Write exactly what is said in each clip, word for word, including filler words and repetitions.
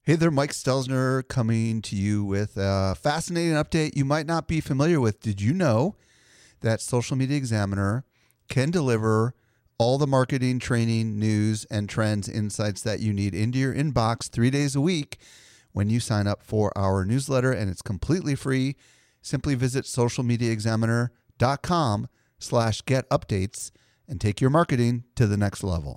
Hey there, Mike Stelzner coming to you with a fascinating update you might not be familiar with. Did you know that Social Media Examiner can deliver all the marketing, training, news, and trends insights that you need into your inbox three days a week when you sign up for our newsletter, and it's completely free. Simply visit socialmediaexaminer.com slash get updates and take your marketing to the next level.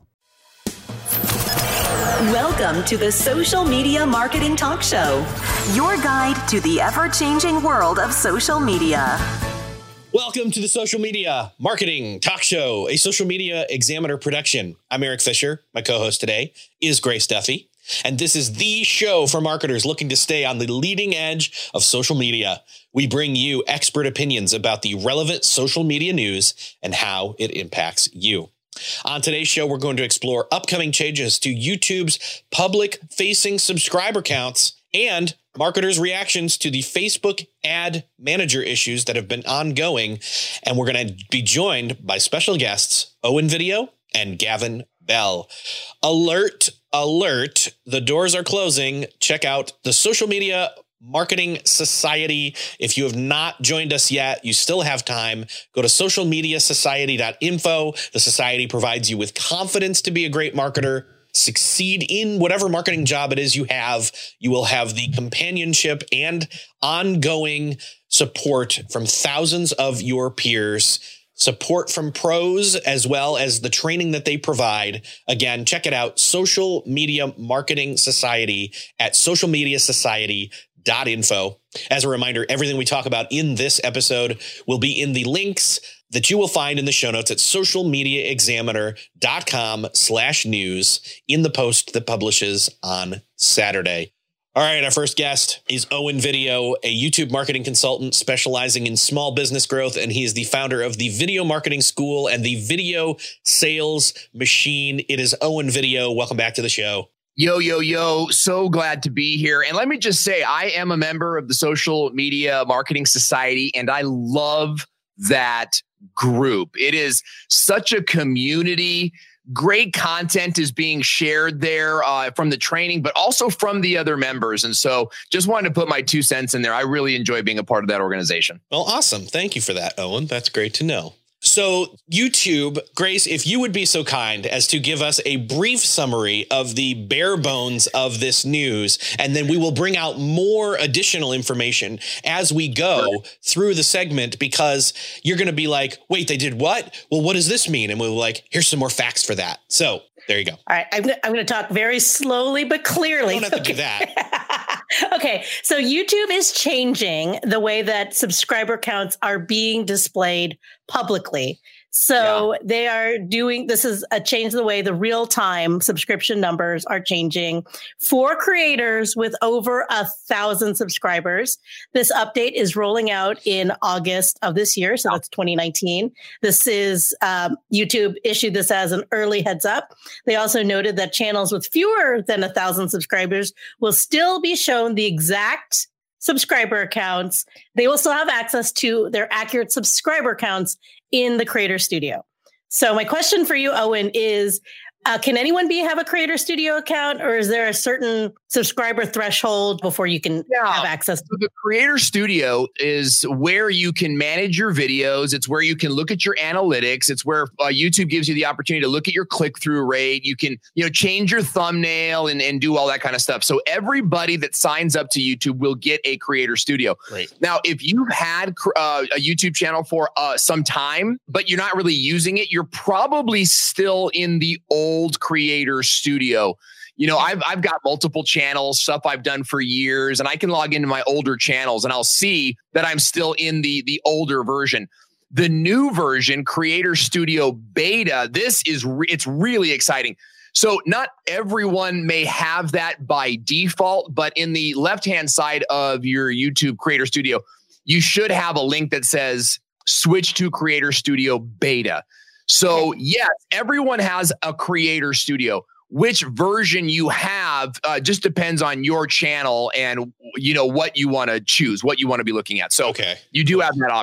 Welcome to the Social Media Marketing Talk Show, your guide to the ever-changing world of social media. Welcome to the Social Media Marketing Talk Show, a Social Media Examiner production. I'm Eric Fisher. My co-host today is Grace Duffy, and this is the show for marketers looking to stay on the leading edge of social media. We bring you expert opinions about the relevant social media news and how it impacts you. On today's show, we're going to explore upcoming changes to YouTube's public-facing subscriber counts and marketers' reactions to the Facebook ad manager issues that have been ongoing. And we're going to be joined by special guests, Owen Video and Gavin Bell. Alert, alert, the doors are closing. Check out the Social Media Marketing Society. If you have not joined us yet, you still have time. Go to social media society dot info. The society provides you with confidence to be a great marketer, succeed in whatever marketing job it is you have. You will have the companionship and ongoing support from thousands of your peers, support from pros, as well as the training that they provide. Again, check it out. Social Media Marketing Society at social media society dot info. As a reminder, everything we talk about in this episode will be in the links that you will find in the show notes at social media examiner dot com slash news in the post that publishes on Saturday. All right, our first guest is Owen Video, a YouTube marketing consultant specializing in small business growth, and he is the founder of the Video Marketing School and the Video Sales Machine. It is Owen Video. Welcome back to the show. Yo, yo, yo. So glad to be here. And let me just say, I am a member of the Social Media Marketing Society, and I love that group. It is such a community. Great content is being shared there uh, from the training, but also from the other members. And so just wanted to put my two cents in there. I really enjoy being a part of that organization. Well, awesome. Thank you for that, Owen. That's great to know. So YouTube, Grace, if you would be so kind as to give us a brief summary of the bare bones of this news, and then we will bring out more additional information as we go sure. through the segment, because you're going to be like, wait, they did what? Well, what does this mean? And we'll be like, here's some more facts for that. So there you go. All right. I'm, I'm going to talk very slowly, but clearly. You don't have okay. to do that. Okay. So YouTube is changing the way that subscriber counts are being displayed publicly. So yeah. they are doing, this is a change in the way the real time subscription numbers are changing for creators with over a thousand subscribers. This update is rolling out in August of this year. So that's twenty nineteen. This is, um, YouTube issued this as an early heads up. They also noted that channels with fewer than a thousand subscribers will still be shown the exact subscriber accounts. They will still have access to their accurate subscriber counts in the Creator Studio. So my question for you, Owen, is uh, can anyone be have a Creator Studio account, or is there a certain subscriber threshold before you can yeah. have access to the Creator Studio? Is where you can manage your videos. It's where you can look at your analytics. It's where uh, YouTube gives you the opportunity to look at your click-through rate. You can, you know, change your thumbnail and, and do all that kind of stuff. So everybody that signs up to YouTube will get a Creator Studio. Right. Now, if you've had uh, a YouTube channel for uh, some time, but you're not really using it, you're probably still in the old Creator Studio. You know, I've I've got multiple channels, stuff I've done for years, and I can log into my older channels and I'll see that I'm still in the, the older version. The new version, Creator Studio Beta, this is, re- it's really exciting. So not everyone may have that by default, but in the left-hand side of your YouTube Creator Studio, you should have a link that says switch to Creator Studio Beta. So yes, everyone has a Creator Studio. Which version you have uh, just depends on your channel and, you know, what you want to choose, what you want to be looking at. So okay. you do have that option.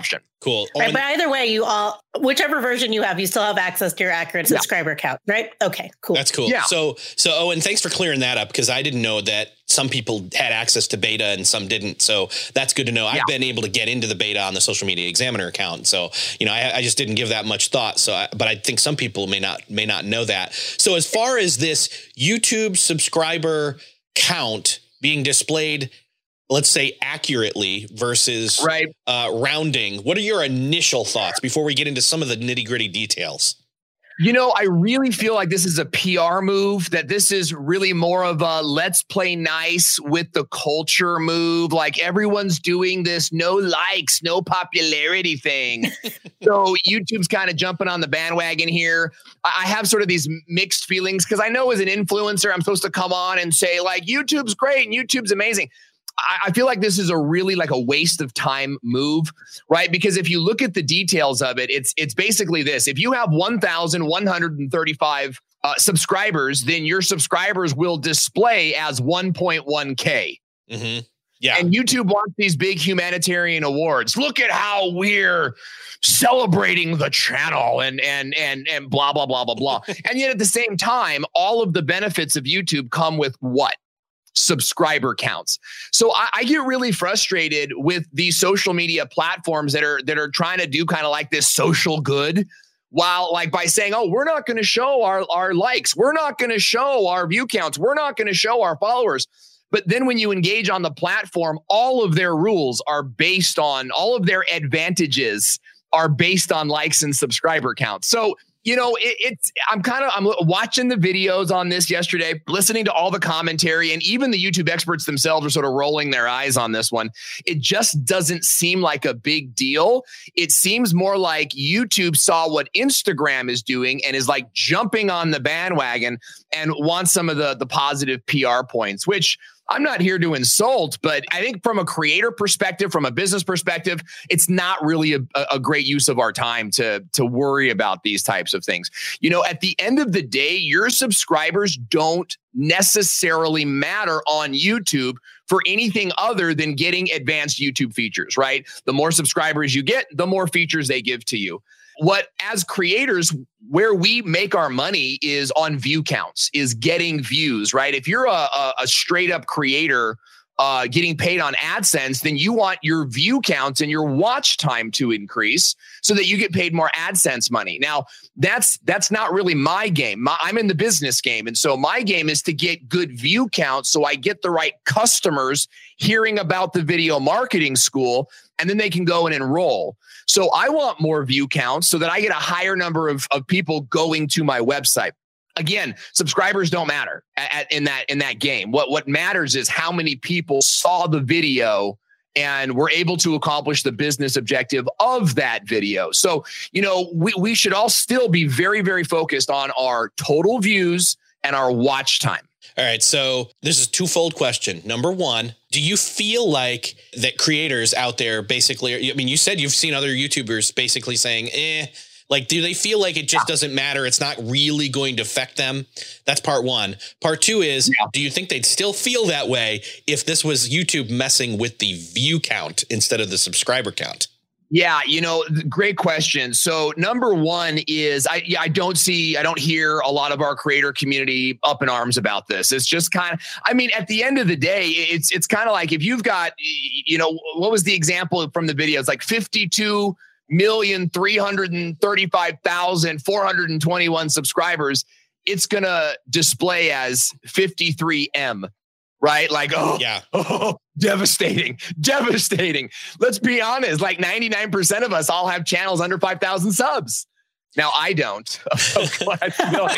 Cool. Oh, Right, and- but either way, you all, whichever version you have, you still have access to your accurate Yeah. subscriber count, right? Okay, cool. That's cool. Yeah. So, so, oh, and thanks for clearing that up because I didn't know that some people had access to beta and some didn't. So that's good to know. I've Yeah. been able to get into the beta on the Social Media Examiner account. So, you know, I, I just didn't give that much thought. So, I, but I think some people may not, may not know that. So as far as this YouTube subscriber count being displayed, let's say accurately versus Right. uh, rounding, what are your initial thoughts before we get into some of the nitty gritty details? You know, I really feel like this is a P R move, that this is really more of a let's play nice with the culture move. Like everyone's doing this no likes, no popularity thing. So YouTube's kind of jumping on the bandwagon here. I have sort of these mixed feelings because I know as an influencer, I'm supposed to come on and say like, YouTube's great and YouTube's amazing. I feel like this is a really like a waste of time move, right? Because if you look at the details of it, it's it's basically this. If you have one thousand one hundred thirty-five uh, subscribers, then your subscribers will display as one point one K. Mm-hmm. Yeah. And YouTube wants these big humanitarian awards. Look at how we're celebrating the channel and and and and blah, blah, blah, blah, blah. And yet at the same time, all of the benefits of YouTube come with what? Subscriber counts. So I, I get really frustrated with these social media platforms that are that are trying to do kind of like this social good, while like by saying, oh, we're not going to show our, our likes, we're not going to show our view counts, we're not going to show our followers. But then when you engage on the platform, all of their rules are based on, all of their advantages are based on likes and subscriber counts. So you know, it, it's, I'm kind of, I'm watching the videos on this yesterday, listening to all the commentary, and even the YouTube experts themselves are sort of rolling their eyes on this one. It just doesn't seem like a big deal. It seems more like YouTube saw what Instagram is doing and is like jumping on the bandwagon and wants some of the, the positive P R points, which I'm not here to insult, but I think from a creator perspective, from a business perspective, it's not really a, a great use of our time to, to worry about these types of things. You know, at the end of the day, your subscribers don't necessarily matter on YouTube for anything other than getting advanced YouTube features, right? The more subscribers you get, the more features they give to you. What, as creators, where we make our money is on view counts, is getting views, right? If you're a, a, a straight up creator uh, getting paid on AdSense, then you want your view counts and your watch time to increase so that you get paid more AdSense money. Now, that's that's not really my game. My, I'm in the business game. And so my game is to get good view counts so I get the right customers hearing about the video marketing school, and then they can go and enroll. So I want more view counts so that I get a higher number of, of people going to my website. Again, subscribers don't matter at, at, in that in that game. What what matters is how many people saw the video and were able to accomplish the business objective of that video. So, you know, we, we should all still be very, very focused on our total views and our watch time. All right. So this is a twofold question. Number one, do you feel like that creators out there basically, I mean, you said you've seen other YouTubers basically saying, eh, like, do they feel like it just doesn't matter? It's not really going to affect them. That's part one. Part two is, yeah. do you think they'd still feel that way if this was YouTube messing with the view count instead of the subscriber count? Yeah, you know, great question. So number one is I yeah, I don't see, I don't hear a lot of our creator community up in arms about this. It's just kind of, I mean, at the end of the day, it's it's kind of like if you've got, you know, what was the example from the video? It's like fifty-two million three hundred thirty-five thousand four hundred twenty-one subscribers. It's going to display as fifty-three M. Right? Like, oh, yeah. Oh, devastating, devastating. Let's be honest. Like ninety-nine percent of us all have channels under five thousand subs. Now I don't. Oh, God, I feel like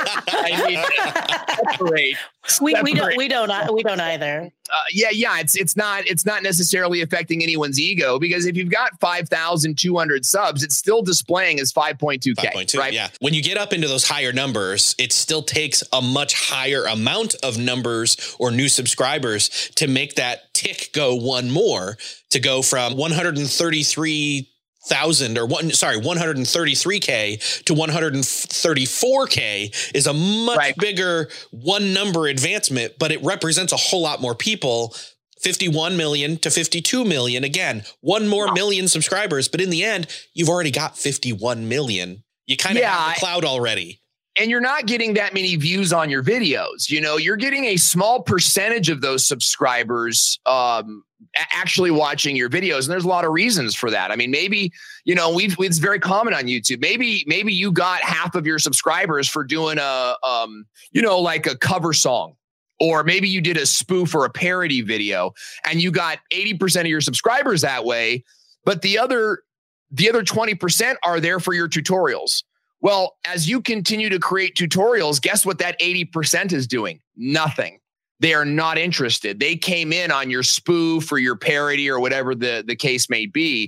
I mean, separate. We, we don't we don't we don't either. Uh, yeah, yeah. It's it's not it's not necessarily affecting anyone's ego, because if you've got five thousand two hundred subs, it's still displaying as five point two K. Right? Yeah. When you get up into those higher numbers, it still takes a much higher amount of numbers or new subscribers to make that tick go one more, to go from one hundred thirty-three thousand or one, sorry, one hundred thirty-three K to one hundred thirty-four K is a much right. bigger one number advancement, but it represents a whole lot more people fifty-one million to fifty-two million. Again, one more million subscribers, but in the end, you've already got fifty-one million. You kind of Yeah, have the cloud already. And you're not getting that many views on your videos. You know, you're getting a small percentage of those subscribers um, actually watching your videos. And there's a lot of reasons for that. I mean, maybe, you know, we've, it's very common on YouTube. Maybe, maybe you got half of your subscribers for doing a, um, you know, like a cover song, or maybe you did a spoof or a parody video and you got eighty percent of your subscribers that way. But the other, the other twenty percent are there for your tutorials. Well, as you continue to create tutorials, guess what that eighty percent is doing? Nothing. They are not interested. They came in on your spoof or your parody or whatever the, the case may be.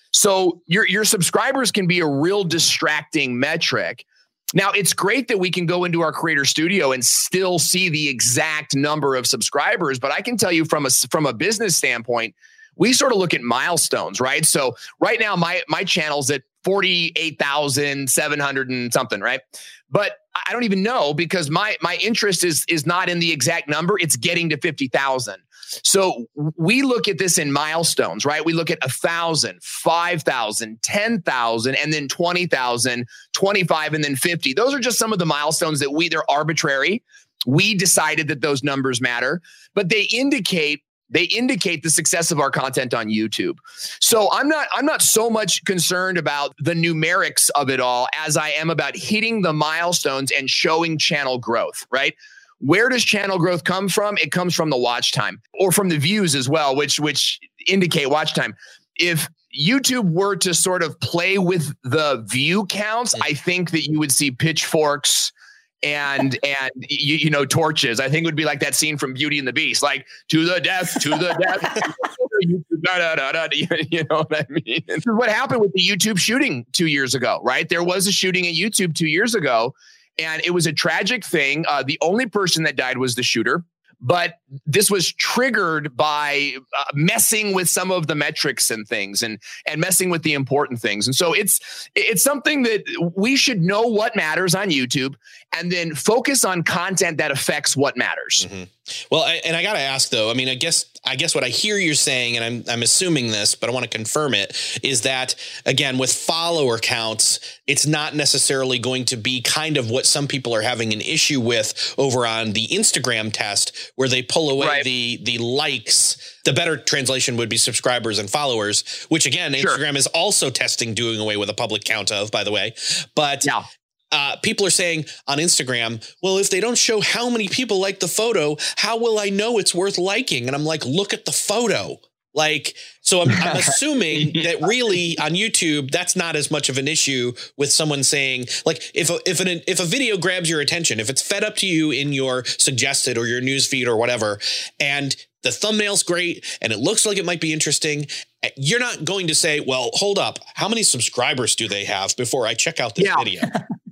So your, your subscribers can be a real distracting metric. Now, it's great that we can go into our Creator Studio and still see the exact number of subscribers, but I can tell you from a, from a business standpoint, we sort of look at milestones, right? So right now, my my channel's at forty-eight thousand seven hundred and something, right? But I don't even know, because my my interest is is not in the exact number. It's getting to fifty thousand. So we look at this in milestones, right? We look at one thousand, five thousand, ten thousand, and then twenty thousand, twenty-five, and then fifty. Those are just some of the milestones that we, they're arbitrary. We decided that those numbers matter, but they indicate They indicate the success of our content on YouTube. So I'm not I'm not so much concerned about the numerics of it all as I am about hitting the milestones and showing channel growth, right? Where does channel growth come from? It comes from the watch time, or from the views as well, which which indicate watch time. If YouTube were to sort of play with the view counts, I think that you would see pitchforks and, and you, you know, torches. I think it would be like that scene from Beauty and the Beast, like to the death, to the death. da, da, da, da, you know what I mean? This is what happened with the YouTube shooting two years ago, right? There was a shooting at YouTube two years ago, and it was a tragic thing. Uh, the only person that died was the shooter. But this was triggered by uh, messing with some of the metrics and things, and and messing with the important things. And so it's it's something that we should know what matters on YouTube, and then focus on content that affects what matters. Mm-hmm. Well, I, and I got to ask though, I mean, I guess, I guess what I hear you're saying, and I'm, I'm assuming this, but I want to confirm it, is that again, with follower counts, it's not necessarily going to be kind of what some people are having an issue with over on the Instagram test, where they pull away right. the, the likes. The better translation would be subscribers and followers, which again, sure. Instagram is also testing doing away with a public count of, by the way, but yeah. Uh, people are saying on Instagram, well, if they don't show how many people like the photo, how will I know it's worth liking? And I'm like, look at the photo. Like, so I'm, I'm assuming that really on YouTube, that's not as much of an issue with someone saying, like, if a, if an if a video grabs your attention, if it's fed up to you in your suggested or your news feed or whatever, and the thumbnail's great and it looks like it might be interesting, you're not going to say, well, hold up, how many subscribers do they have before I check out this yeah. video?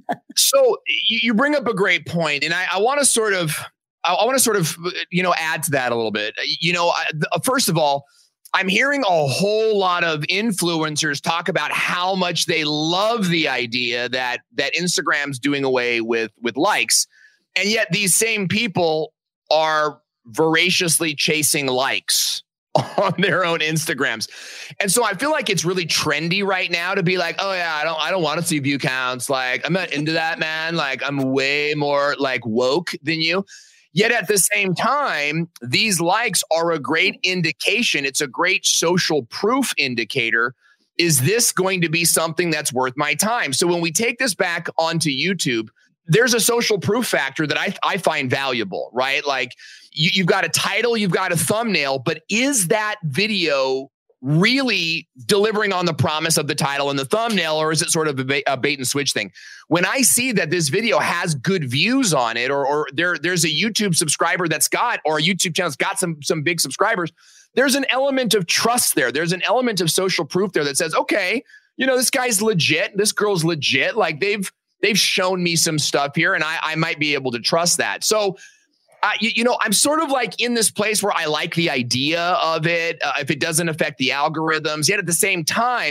So you bring up a great point, and I, I want to sort of, I want to sort of, you know, add to that a little bit. You know, first of all, I'm hearing a whole lot of influencers talk about how much they love the idea that that Instagram's doing away with with likes, and yet these same people are voraciously chasing likes on their own Instagrams. And so I feel like it's really trendy right now to be like, oh yeah, I don't, I don't want to see view counts. Like, I'm not into that, man. Like, I'm way more like woke than you. Yet at the same time, these likes are a great indication. It's a great social proof indicator. Is this going to be something that's worth my time? So when we take this back onto YouTube, there's a social proof factor that I, I find valuable, right? Like, you, you've got a title, you've got a thumbnail, but is that video really delivering on the promise of the title and the thumbnail, or is it sort of a bait, a bait and switch thing? When I see that this video has good views on it, or, or there, there's a YouTube subscriber that's got, or a YouTube channel that's got some, some big subscribers, there's an element of trust there. There's an element of social proof there that says, okay, you know, this guy's legit. This girl's legit. Like, they've, they've shown me some stuff here, and I, I might be able to trust that. So, Uh, you, you know, I'm sort of like in this place where I like the idea of it, uh, if it doesn't affect the algorithms. Yet at the same time,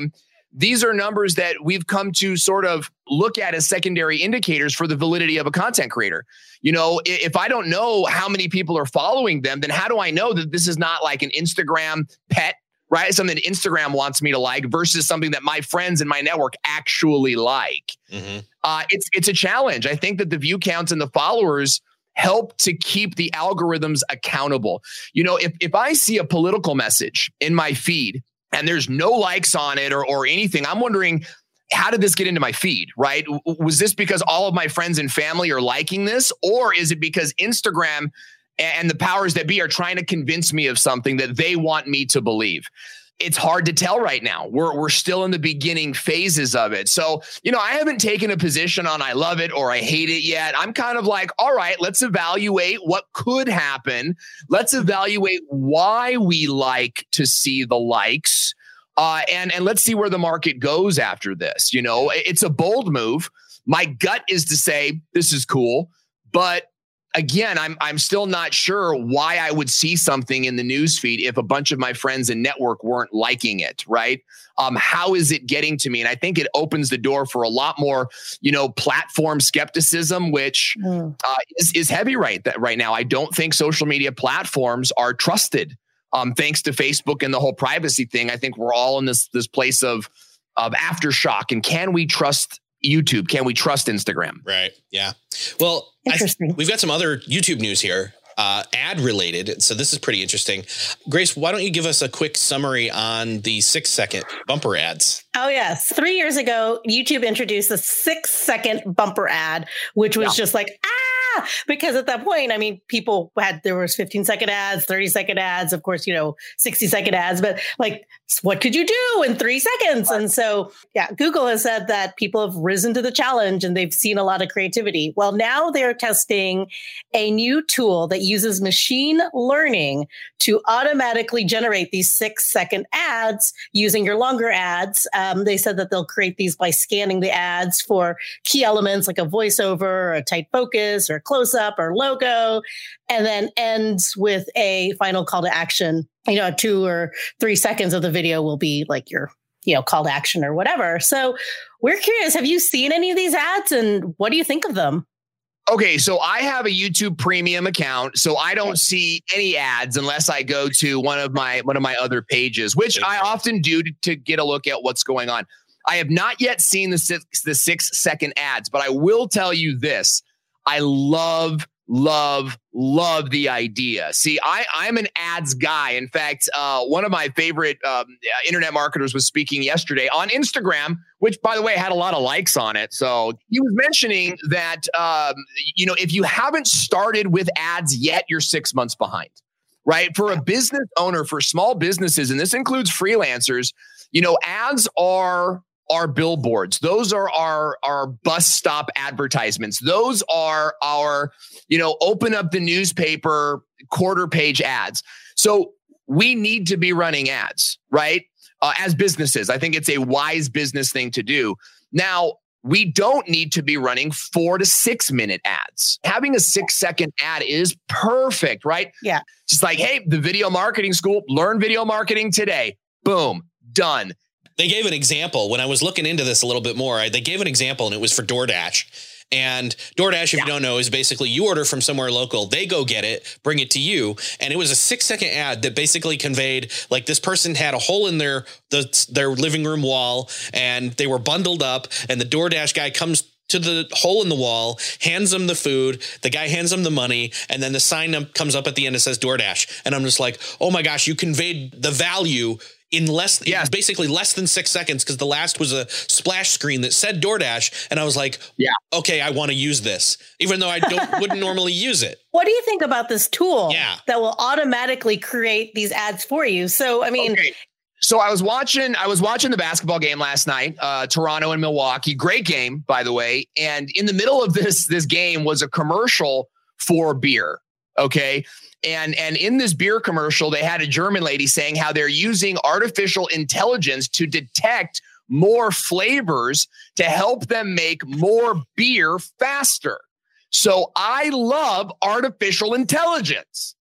these are numbers that we've come to sort of look at as secondary indicators for the validity of a content creator. You know, if I don't know how many people are following them, then how do I know that this is not like an Instagram pet, right? Something that Instagram wants me to like versus something that my friends in my network actually like. Mm-hmm. Uh, it's it's a challenge. I think that the view counts and the followers help to keep the algorithms accountable. You know, if if I see a political message in my feed and there's no likes on it or or anything, I'm wondering, how did this get into my feed, right? Was this because all of my friends and family are liking this? Or is it because Instagram and the powers that be are trying to convince me of something that they want me to believe? It's hard to tell right now. We're we're still in the beginning phases of it. So, you know, I haven't taken a position on I love it or I hate it yet. I'm kind of like, all right, let's evaluate what could happen. Let's evaluate why we like to see the likes. Uh, and, and let's see where the market goes after this. You know, it's a bold move. My gut is to say this is cool, but again, I'm I'm still not sure why I would see something in the newsfeed if a bunch of my friends and network weren't liking it, right? Um, how is it getting to me? And I think it opens the door for a lot more, you know, platform skepticism, which mm. uh, is, is heavy right that right now. I don't think social media platforms are trusted. Um, thanks to Facebook and the whole privacy thing, I think we're all in this this place of of aftershock. And can we trust YouTube? Can we trust Instagram? Right. Yeah. Well, I th- we've got some other YouTube news here, uh, ad related. So this is pretty interesting. Grace, why don't you give us a quick summary on the six second bumper ads? Oh, yes. Three years ago, YouTube introduced a six second bumper ad, which was yeah. just like, ah, because at that point, I mean, people had, there was fifteen second ads, thirty second ads, of course, you know, sixty second ads, but like, what could you do in three seconds? And so, yeah, Google has said that people have risen to the challenge and they've seen a lot of creativity. Well, now they're testing a new tool that uses machine learning to automatically generate these six second ads using your longer ads. Um, they said that they'll create these by scanning the ads for key elements like a voiceover, or a tight focus, or close up, or logo, and then ends with a final call to action. You know, two or three seconds of the video will be like your, you know, call to action or whatever. So we're curious, have you seen any of these ads and what do you think of them? Okay, so I have a YouTube premium account, so I don't see any ads unless I go to one of my one of my other pages, which I often do to, to get a look at what's going on. I have not yet seen the six, the six second ads, but I will tell you this. I love Love, love the idea. See, I, I'm an ads guy. In fact, uh, one of my favorite um, internet marketers was speaking yesterday on Instagram, which, by the way, had a lot of likes on it. So he was mentioning that, um, you know, if you haven't started with ads yet, you're six months behind, right? For a business owner, for small businesses, and this includes freelancers, you know, ads are... are billboards. Those are our, our bus stop advertisements. Those are our, you know, open up the newspaper quarter page ads. So we need to be running ads, right? Uh, as businesses, I think it's a wise business thing to do. Now, we don't need to be running four to six minute ads. Having a six second ad is perfect, right? Yeah. Just like, hey, the video marketing school, learn video marketing today. Boom, done. They gave an example when I was looking into this a little bit more. They gave an example and it was for DoorDash. And DoorDash, if yeah. you don't know, is basically you order from somewhere local. They go get it, bring it to you. And it was a six second ad that basically conveyed like this person had a hole in their the, their living room wall and they were bundled up. And the DoorDash guy comes to the hole in the wall, hands them the food. The guy hands them the money. And then the sign up comes up at the end that says DoorDash. And I'm just like, oh, my gosh, you conveyed the value in less, yeah. basically less than six seconds, because the last was a splash screen that said DoorDash. And I was like, yeah, okay, I want to use this, even though I don't wouldn't normally use it. What do you think about this tool yeah. that will automatically create these ads for you? So, I mean, okay. So I was watching, I was watching the basketball game last night, uh, Toronto and Milwaukee. Great game, by the way. And in the middle of this, this game was a commercial for beer. Okay. And and in this beer commercial, they had a German lady saying how they're using artificial intelligence to detect more flavors to help them make more beer faster. So I love artificial intelligence.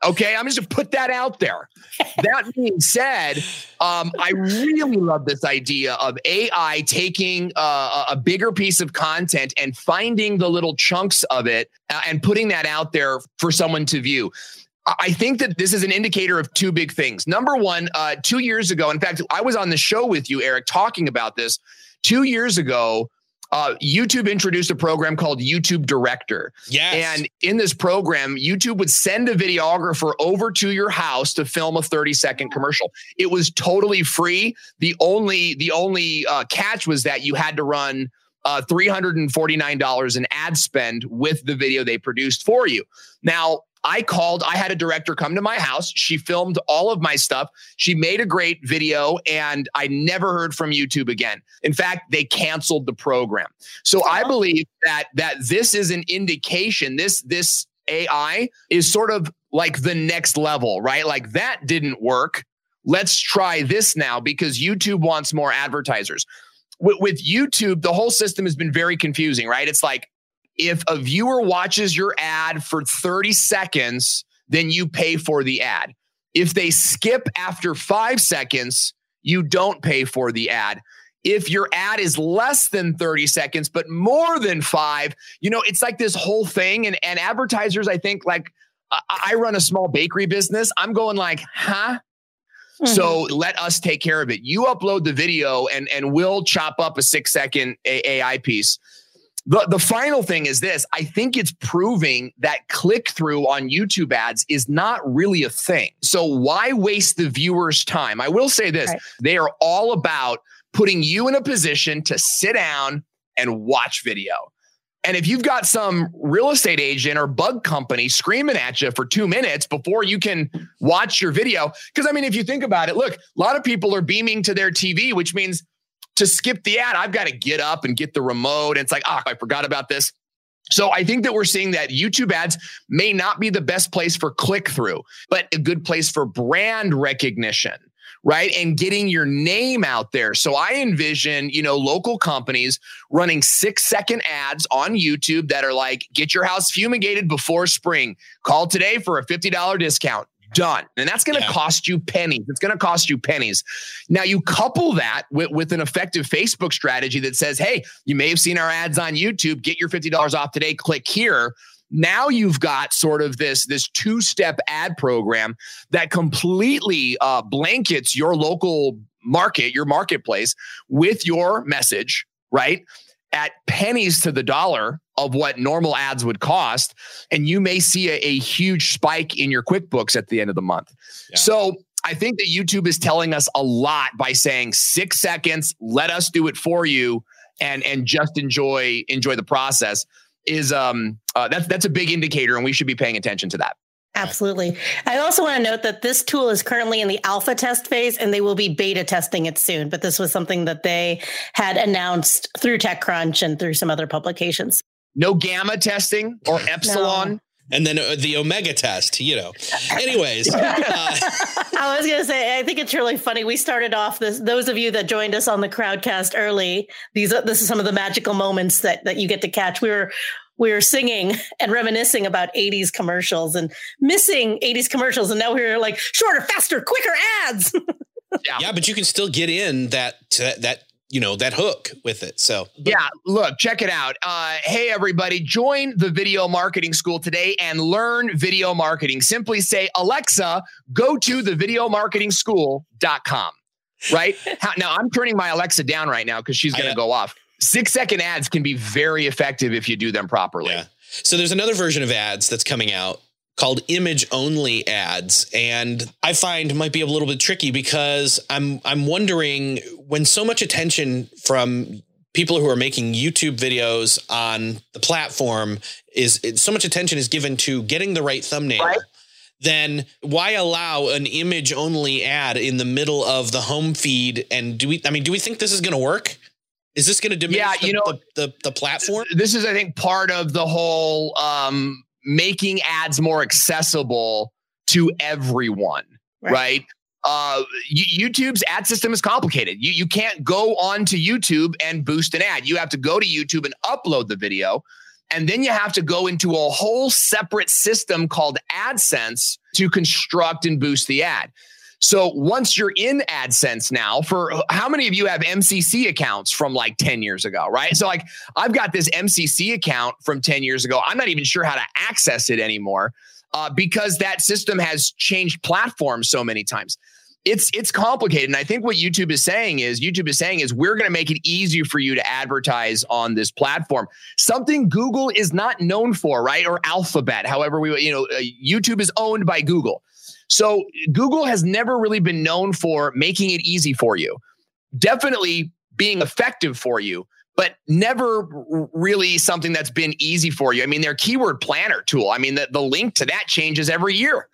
Okay, I'm just gonna put that out there. That being said, um, I really love this idea of A I taking uh, a bigger piece of content and finding the little chunks of it uh, and putting that out there for someone to view. I think that this is an indicator of two big things. Number one, uh, two years ago, in fact, I was on the show with you, Eric, talking about this. Two years ago, Uh, YouTube introduced a program called YouTube Director. Yes. And in this program, YouTube would send a videographer over to your house to film a thirty second commercial. It was totally free. The only, the only uh, catch was that you had to run uh, three hundred forty-nine dollars in ad spend with the video they produced for you. Now, I called, I had a director come to my house. She filmed all of my stuff. She made a great video and I never heard from YouTube again. In fact, they canceled the program. So I believe that that this is an indication, this, this A I is sort of like the next level, right? Like that didn't work. Let's try this now because YouTube wants more advertisers. With, with YouTube, the whole system has been very confusing, right? It's like, if a viewer watches your ad for thirty seconds, then you pay for the ad. If they skip after five seconds, you don't pay for the ad. If your ad is less than thirty seconds, but more than five, you know, it's like this whole thing. And, and advertisers, I think, like I, I run a small bakery business. I'm going like, huh? Mm-hmm. So let us take care of it. You upload the video and, and we'll chop up a six second A I piece. The, the final thing is this. I think it's proving that click-through on YouTube ads is not really a thing. So why waste the viewer's time? I will say this. Right. They are all about putting you in a position to sit down and watch video. And if you've got some real estate agent or bug company screaming at you for two minutes before you can watch your video, because I mean, if you think about it, look, a lot of people are beaming to their T V, which means to skip the ad, I've got to get up and get the remote. And it's like, ah, oh, I forgot about this. So I think that we're seeing that YouTube ads may not be the best place for click-through, but a good place for brand recognition, right? And getting your name out there. So I envision, you know, local companies running six-second ads on YouTube that are like, get your house fumigated before spring. Call today for a fifty dollars discount. Done. And that's going to yeah. cost you pennies. It's going to cost you pennies. Now you couple that with, with an effective Facebook strategy that says, hey, you may have seen our ads on YouTube. Get your fifty dollars off today. Click here. Now you've got sort of this, this two-step ad program that completely uh, blankets your local market, your marketplace with your message, right? At pennies to the dollar of what normal ads would cost. And you may see a, a huge spike in your QuickBooks at the end of the month. Yeah. So I think that YouTube is telling us a lot by saying six seconds, let us do it for you and, and just enjoy, enjoy the process is um uh, that's, that's a big indicator and we should be paying attention to that. Absolutely. I also want to note that this tool is currently in the alpha test phase and they will be beta testing it soon. But this was something that they had announced through TechCrunch and through some other publications. No gamma testing or epsilon. No. And then uh, the omega test, you know. Anyways. uh, I was going to say, I think it's really funny. We started off this, those of you that joined us on the Crowdcast early, these are, this is some of the magical moments that, that you get to catch. We were We were singing and reminiscing about eighties commercials and missing eighties commercials. And now we're like shorter, faster, quicker ads. yeah. yeah, but you can still get in that, uh, that, you know, that hook with it. So yeah, look, check it out. Uh, hey, everybody, join the Video Marketing School today and learn video marketing. Simply say, Alexa, go to the video marketing school dot com. Right How, now I'm turning my Alexa down right now because she's going to go off. Six second ads can be very effective if you do them properly. Yeah. So there's another version of ads that's coming out called image only ads. And I find might be a little bit tricky because I'm, I'm wondering when so much attention from people who are making YouTube videos on the platform is so much attention is given to getting the right thumbnail. Right. Then why allow an image only ad in the middle of the home feed? And do we, I mean, do we think this is going to work? Is this going to diminish yeah, you the, know, the, the, the platform? This is, I think, part of the whole um, making ads more accessible to everyone, right? right? Uh, YouTube's ad system is complicated. You, you can't go onto YouTube and boost an ad. You have to go to YouTube and upload the video. And then you have to go into a whole separate system called AdSense to construct and boost the ad. So once you're in AdSense now, for how many of you have M C C accounts from like ten years ago, right? So like I've got this M C C account from ten years ago. I'm not even sure how to access it anymore uh, because that system has changed platforms so many times. It's it's complicated. And I think what YouTube is saying is YouTube is saying is we're going to make it easier for you to advertise on this platform. Something Google is not known for, right? Or Alphabet. However, we you know uh, YouTube is owned by Google. So Google has never really been known for making it easy for you. Definitely being effective for you, but never really something that's been easy for you. I mean, their keyword planner tool, I mean, the, the link to that changes every year.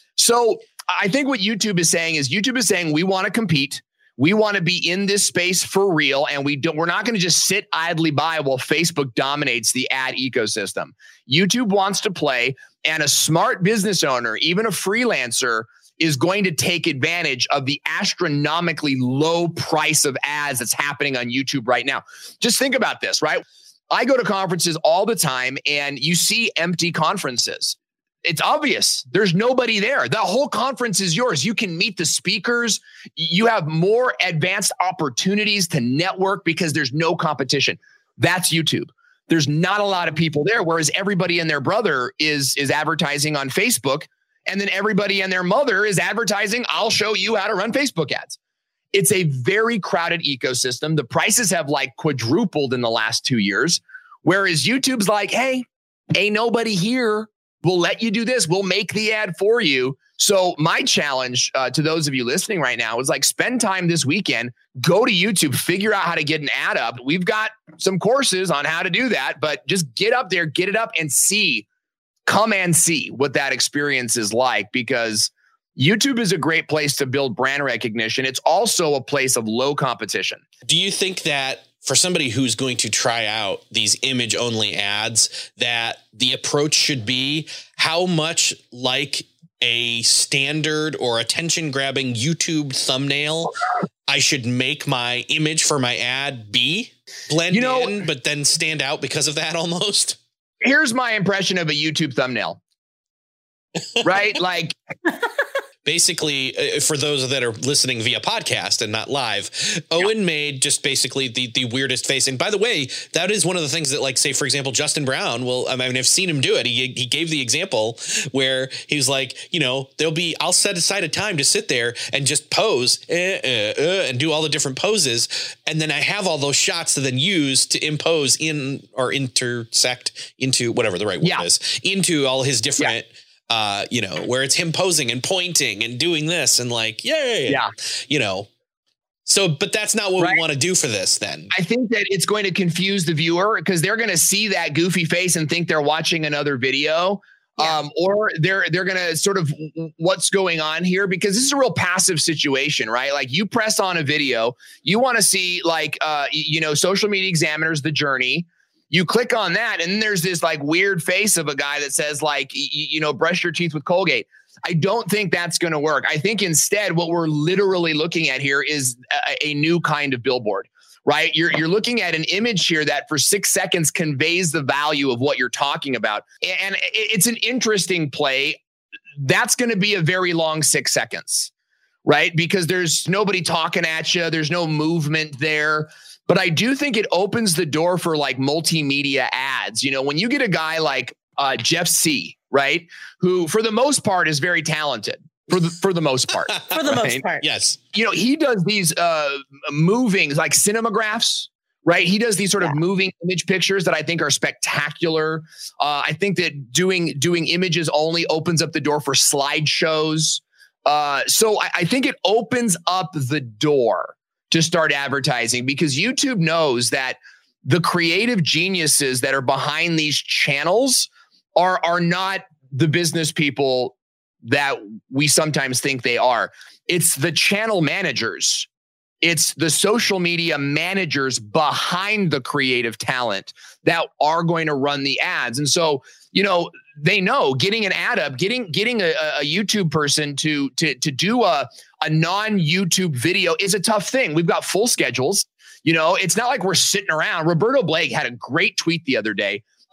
So I think what YouTube is saying is YouTube is saying we want to compete. We want to be in this space for real, and we don't, we're not going to just sit idly by while Facebook dominates the ad ecosystem. YouTube wants to play, and a smart business owner, even a freelancer, is going to take advantage of the astronomically low price of ads that's happening on YouTube right now. Just think about this, right? I go to conferences all the time, and you see empty conferences. It's obvious. There's nobody there. The whole conference is yours. You can meet the speakers. You have more advanced opportunities to network because there's no competition. That's YouTube. There's not a lot of people there, whereas everybody and their brother is, is advertising on Facebook, and then everybody and their mother is advertising, I'll show you how to run Facebook ads. It's a very crowded ecosystem. The prices have like quadrupled in the last two years, whereas YouTube's like, hey, ain't nobody here. We'll let you do this. We'll make the ad for you. So my challenge uh, to those of you listening right now is like spend time this weekend, go to YouTube, figure out how to get an ad up. We've got some courses on how to do that, but just get up there, get it up and see, come and see what that experience is like, because YouTube is a great place to build brand recognition. It's also a place of low competition. Do you think that for somebody who's going to try out these image only ads, that the approach should be how much like a standard or attention grabbing YouTube thumbnail I should make my image for my ad be? Blend you know, in, but then stand out because of that almost? Here's my impression of a YouTube thumbnail, right? Like... Basically, uh, for those that are listening via podcast and not live, Owen yeah. made just basically the, the weirdest face. And by the way, that is one of the things that, like, say, for example, Justin Brown will, I mean, I've seen him do it. He he gave the example where he was like, you know, there'll be, I'll set aside a time to sit there and just pose uh, uh, uh, and do all the different poses. And then I have all those shots to then use to impose in or intersect into whatever the right word yeah. is, into all his different yeah. Uh, you know, where it's him posing and pointing and doing this and like, yay, yeah, you know, so, but that's not what right. we want to do for this then. I think that it's going to confuse the viewer because they're going to see that goofy face and think they're watching another video. Yeah. Um, or they're, they're going to sort of what's going on here, because this is a real passive situation, right? Like you press on a video, you want to see like, uh, you know, Social Media Examiner's The Journey. You click on that, and then there's this like weird face of a guy that says like, you, you know, brush your teeth with Colgate. I don't think that's going to work. I think instead what we're literally looking at here is a, a new kind of billboard, right? You're, you're looking at an image here that for six seconds conveys the value of what you're talking about. And it's an interesting play. That's going to be a very long six seconds, right? Because there's nobody talking at you. There's no movement there. But I do think it opens the door for like multimedia ads. You know, when you get a guy like uh, Jeff C., right, who for the most part is very talented, for the for the most part. for the right? most part. Yes. You know, he does these uh, moving like cinemagraphs, right? He does these sort yeah. of moving image pictures that I think are spectacular. Uh, I think that doing doing images only opens up the door for slideshows. Uh, so I, I think it opens up the door to start advertising, because YouTube knows that the creative geniuses that are behind these channels are, are not the business people that we sometimes think they are. It's the channel managers. It's the social media managers behind the creative talent that are going to run the ads. And so, you know, they know getting an ad up, getting getting a, a YouTube person to to to do a, a non-YouTube video is a tough thing. We've got full schedules. You know, it's not like we're sitting around. Roberto Blake had a great tweet the other day.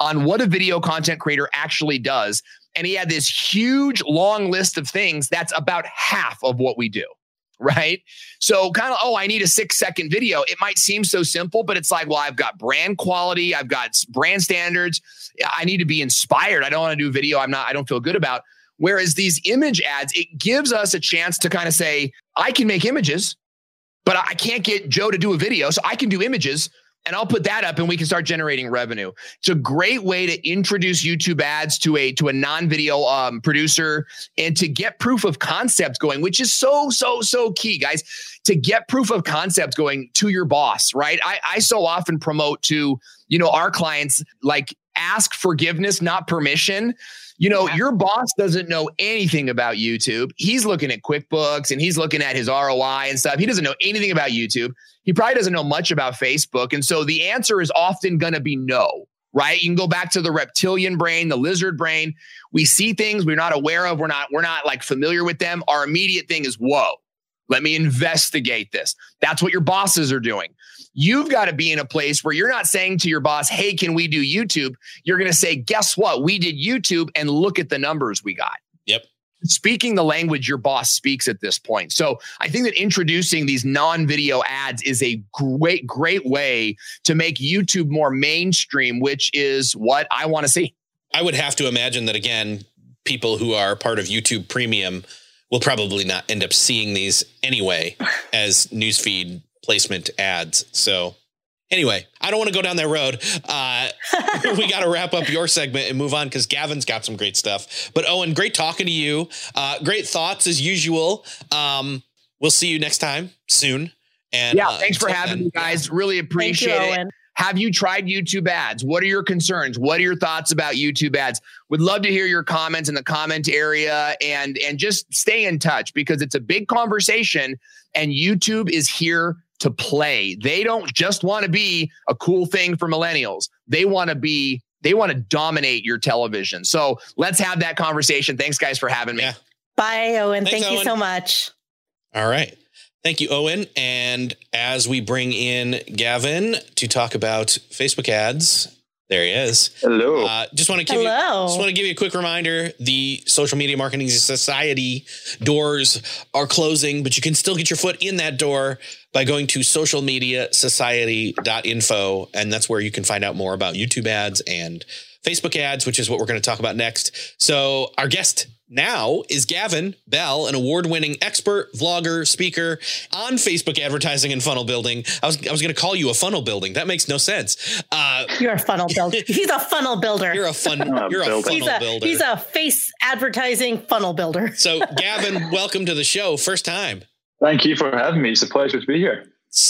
on what a video content creator actually does. And he had this huge long list of things that's about half of what we do. Right. So kind of, oh, I need a six second video. It might seem so simple, but it's like, well, I've got brand quality. I've got brand standards. I need to be inspired. I don't want to do a video I'm not, I don't feel good about. Whereas these image ads, it gives us a chance to kind of say, I can make images, but I can't get Joe to do a video. So I can do images and I'll put that up and we can start generating revenue. It's a great way to introduce YouTube ads to a to a non-video um, producer and to get proof of concept going, which is so, so, so key, guys, to get proof of concept going to your boss, right? I, I so often promote to, you know, our clients, like ask forgiveness, not permission. You know, your boss doesn't know anything about YouTube. He's looking at QuickBooks and he's looking at his R O I and stuff. He doesn't know anything about YouTube. He probably doesn't know much about Facebook. And so the answer is often going to be no, right? You can go back to the reptilian brain, the lizard brain. We see things we're not aware of. We're not, we're not like familiar with them. Our immediate thing is, whoa, let me investigate this. That's what your bosses are doing. You've got to be in a place where you're not saying to your boss, hey, can we do YouTube? You're going to say, guess what? We did YouTube and look at the numbers we got. Yep. Speaking the language your boss speaks at this point. So I think that introducing these non-video ads is a great, great way to make YouTube more mainstream, which is what I want to see. I would have to imagine that, again, people who are part of YouTube Premium will probably not end up seeing these anyway as newsfeed placement ads. So anyway, I don't want to go down that road. Uh, we got to wrap up your segment and move on because Gavin's got some great stuff. But Owen, great talking to you. Uh, great thoughts as usual. Um, we'll see you next time soon. And yeah, uh, thanks for having me, guys. Really appreciate Thank you, it. Owen. Have you tried YouTube ads? What are your concerns? What are your thoughts about YouTube ads? Would love to hear your comments in the comment area and, and just stay in touch because it's a big conversation and YouTube is here to play. They don't just want to be a cool thing for millennials. They want to be, they want to dominate your television. So let's have that conversation. Thanks guys for having me. Yeah. Bye, Owen. Thanks, Thank you Owen. so much. All right. Thank you, Owen. And as we bring in Gavin to talk about Facebook ads, there he is. Hello. Uh, just want to give Hello. you just want to give you a quick reminder: the Social Media Marketing Society doors are closing, but you can still get your foot in that door by going to social media society dot info, and that's where you can find out more about YouTube ads and Facebook ads, which is what we're going to talk about next. So our guest now is Gavin Bell, an award-winning expert, vlogger, speaker on Facebook advertising and funnel building. I was I was going to call you a funnel building. That makes no sense. Uh, You're a funnel builder. He's a funnel builder. you're a fun. Uh, You're a building. funnel he's a builder. he's a face advertising funnel builder. So, Gavin, welcome to the show. First time. Thank you for having me. It's a pleasure to be here.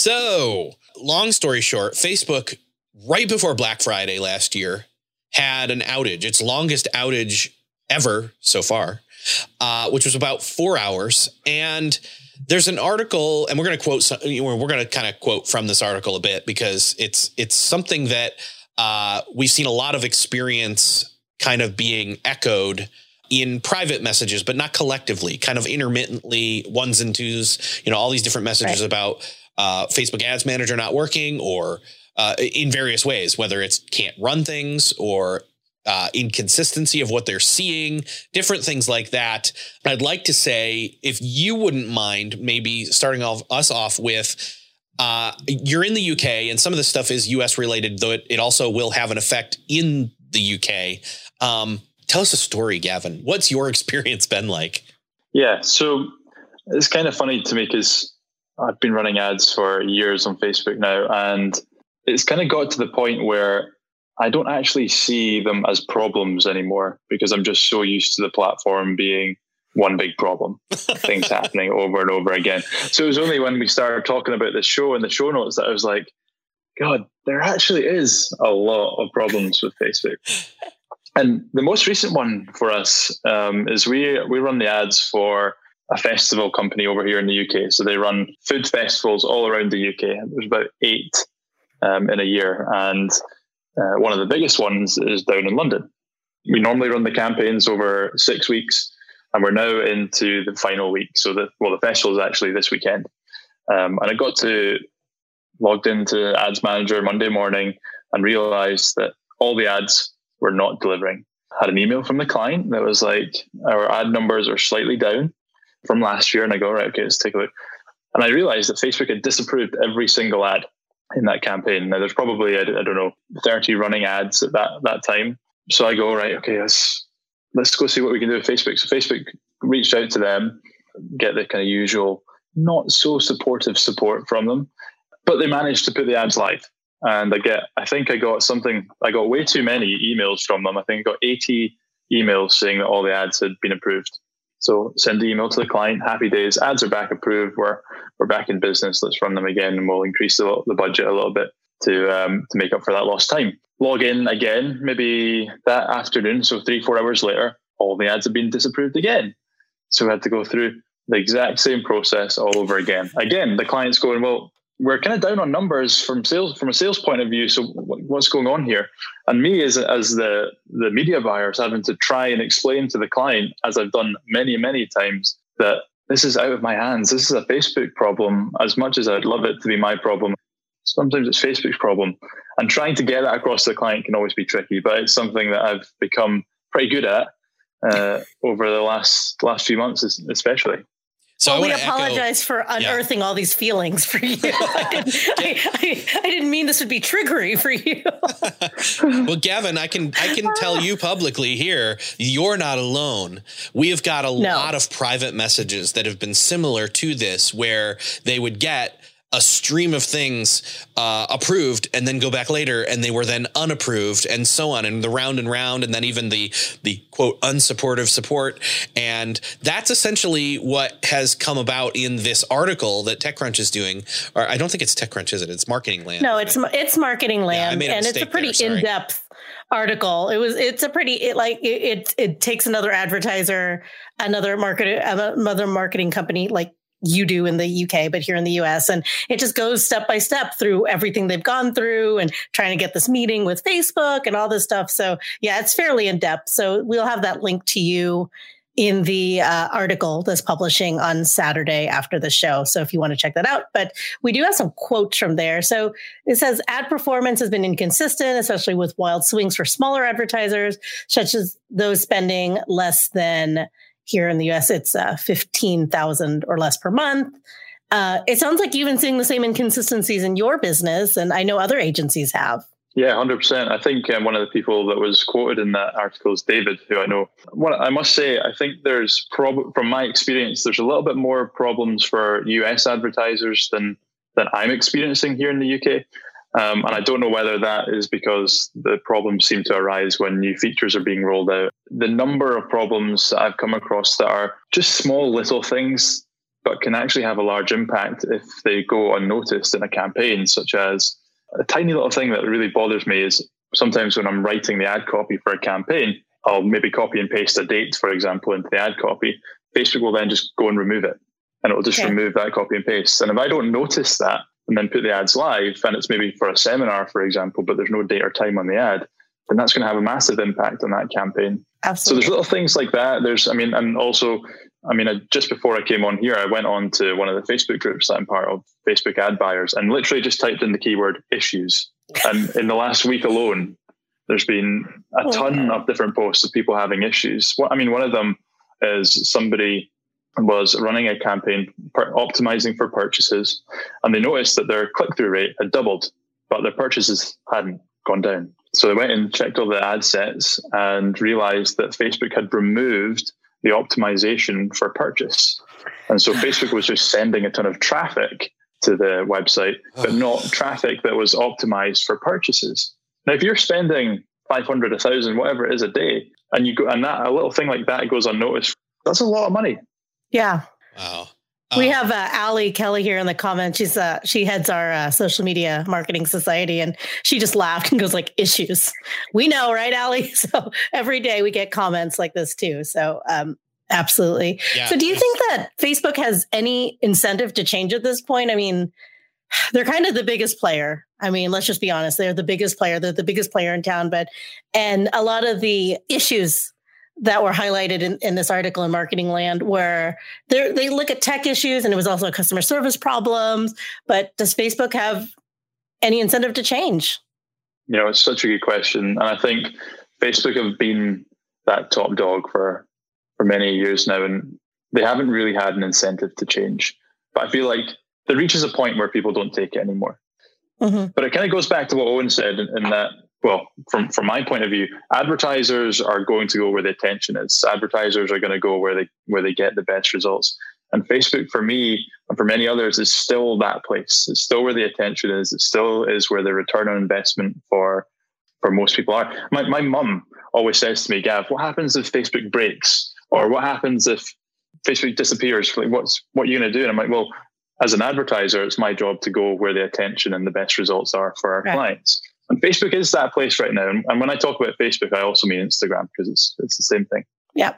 So, long story short, Facebook, right before Black Friday last year, had an outage, its longest outage ever so far, uh, which was about four hours. And there's an article, and we're going to quote, some, we're going to kind of quote from this article a bit because it's it's something that uh, we've seen a lot of experience kind of being echoed in private messages, but not collectively, kind of intermittently, ones and twos, you know, all these different messages Right. about uh, Facebook Ads Manager not working or uh, in various ways, whether it's can't run things or uh, inconsistency of what they're seeing, different things like that. I'd like to say, if you wouldn't mind maybe starting off us off with, uh, you're in the U K and some of this stuff is U S related, though it, it also will have an effect in the U K. Um, Tell us a story, Gavin. What's your experience been like? Yeah, so it's kind of funny to me because I've been running ads for years on Facebook now, and it's kind of got to the point where I don't actually see them as problems anymore because I'm just so used to the platform being one big problem, things happening over and over again. So it was only when we started talking about this show and the show notes that I was like, God, there actually is a lot of problems with Facebook. And the most recent one for us um, is we we run the ads for a festival company over here in the U K. So they run food festivals all around the U K. There's about eight um, in a year. And uh, one of the biggest ones is down in London. We normally run the campaigns over six weeks, and we're now into the final week. So the, well, the festival is actually this weekend. Um, and I got to logged into Ads Manager Monday morning and realized that all the ads were not delivering. I had an email from the client that was like, our ad numbers are slightly down from last year. And I go, right, okay, let's take a look. And I realized that Facebook had disapproved every single ad in that campaign. Now there's probably, I, I don't know, thirty running ads at that, that time. So I go, right, okay, let's, let's go see what we can do with Facebook. So Facebook reached out to them, get the kind of usual, not so supportive support from them, but they managed to put the ads live. And I get, I think I got something, I got way too many emails from them. I think I got eighty emails saying that all the ads had been approved. So send the email to the client, happy days, ads are back approved. We're, we're back in business. Let's run them again. And we'll increase the, the budget a little bit to, um, to make up for that lost time. Log in again, maybe that afternoon. So three, four hours later, all the ads have been disapproved again. So we had to go through the exact same process all over again. Again, the client's going, well, we're kind of down on numbers from sales, from a sales point of view. So what's going on here? And me as, as the, the media buyers having to try and explain to the client, as I've done many, many times, that this is out of my hands. This is a Facebook problem. As much as I'd love it to be my problem, sometimes it's Facebook's problem. And trying to get that across to the client can always be tricky, but it's something that I've become pretty good at uh, over the last, last few months, especially. So well, we apologize echo, for unearthing yeah. all these feelings for you. I, didn't, I, I, I didn't mean this would be triggery for you. Well, Gavin, I can I can tell you publicly here, you're not alone. We have got a no. lot of private messages that have been similar to this, where they would get a stream of things uh, approved and then go back later and they were then unapproved and so on, and the round and round, and then even the the quote unsupportive support. And that's essentially what has come about in this article that TechCrunch is doing. Or I don't think it's TechCrunch, is it? It's Marketing Land. No, it's it? it's Marketing Land, yeah, and it's a pretty there, in-depth article. It was it's a pretty it like it, it it takes another advertiser, another market another marketing company like you do in the U K, but here in the U S. And it just goes step by step through everything they've gone through and trying to get this meeting with Facebook and all this stuff. So yeah, it's fairly in depth. So we'll have that link to you in the uh, article that's publishing on Saturday after the show. So if you want to check that out, but we do have some quotes from there. So it says ad performance has been inconsistent, especially with wild swings for smaller advertisers, such as those spending less than here in the U S, it's uh, fifteen thousand or less per month. Uh, it sounds like you've been seeing the same inconsistencies in your business, and I know other agencies have. Yeah, one hundred percent. I think um, one of the people that was quoted in that article is David, who I know. What I must say, I think there's, prob- from my experience, there's a little bit more problems for U S advertisers than, than I'm experiencing here in the U K. Um, and I don't know whether that is because the problems seem to arise when new features are being rolled out. The number of problems that I've come across that are just small little things, but can actually have a large impact if they go unnoticed in a campaign, such as a tiny little thing that really bothers me is sometimes when I'm writing the ad copy for a campaign, I'll maybe copy and paste a date, for example, into the ad copy. Facebook will then just go and remove it, and it will just okay. remove that copy and paste. And if I don't notice that, and then put the ads live, and it's maybe for a seminar, for example, but there's no date or time on the ad, then that's going to have a massive impact on that campaign. Absolutely. So there's little things like that. There's, I mean, and also, I mean, I, just before I came on here, I went on to one of the Facebook groups that I'm part of, Facebook Ad Buyers, and literally just typed in the keyword issues. And in the last week alone, there's been a ton of different posts of people having issues. What I mean, one of them is somebody was running a campaign per- optimizing for purchases, and they noticed that their click-through rate had doubled, but their purchases hadn't gone down. So they went and checked all the ad sets and realized that Facebook had removed the optimization for purchase. And so Facebook was just sending a ton of traffic to the website, but not traffic that was optimized for purchases. Now, if you're spending five hundred, one thousand, whatever it is a day, and you go, and that a little thing like that goes unnoticed, that's a lot of money. Yeah. Wow. We have uh, Allie Kelly here in the comments. She's uh, she heads our uh, social media marketing society, and she just laughed and goes like, issues. We know, right, Allie? So every day we get comments like this too. So um, absolutely. Yeah. So do you think that Facebook has any incentive to change at this point? I mean, they're kind of the biggest player. I mean, let's just be honest. They're the biggest player. They're the biggest player in town. But and a lot of the issues that were highlighted in, in this article in Marketing Land, where they look at tech issues, and it was also customer service problems. But does Facebook have any incentive to change? You know, it's such a good question. And I think Facebook have been that top dog for, for many years now, and they haven't really had an incentive to change. But I feel like there reaches a point where people don't take it anymore. Mm-hmm. But it kind of goes back to what Owen said in, in that, well, from, from my point of view, advertisers are going to go where the attention is. Advertisers are going to go where they where they get the best results. And Facebook, for me and for many others, is still that place. It's still where the attention is. It still is where the return on investment for for most people are. My my mum always says to me, Gav, what happens if Facebook breaks? Or what happens if Facebook disappears? Like, what's what are you going to do? And I'm like, well, as an advertiser, it's my job to go where the attention and the best results are for our right. clients. And Facebook is that place right now. And, and when I talk about Facebook, I also mean Instagram, because it's it's the same thing. Yep.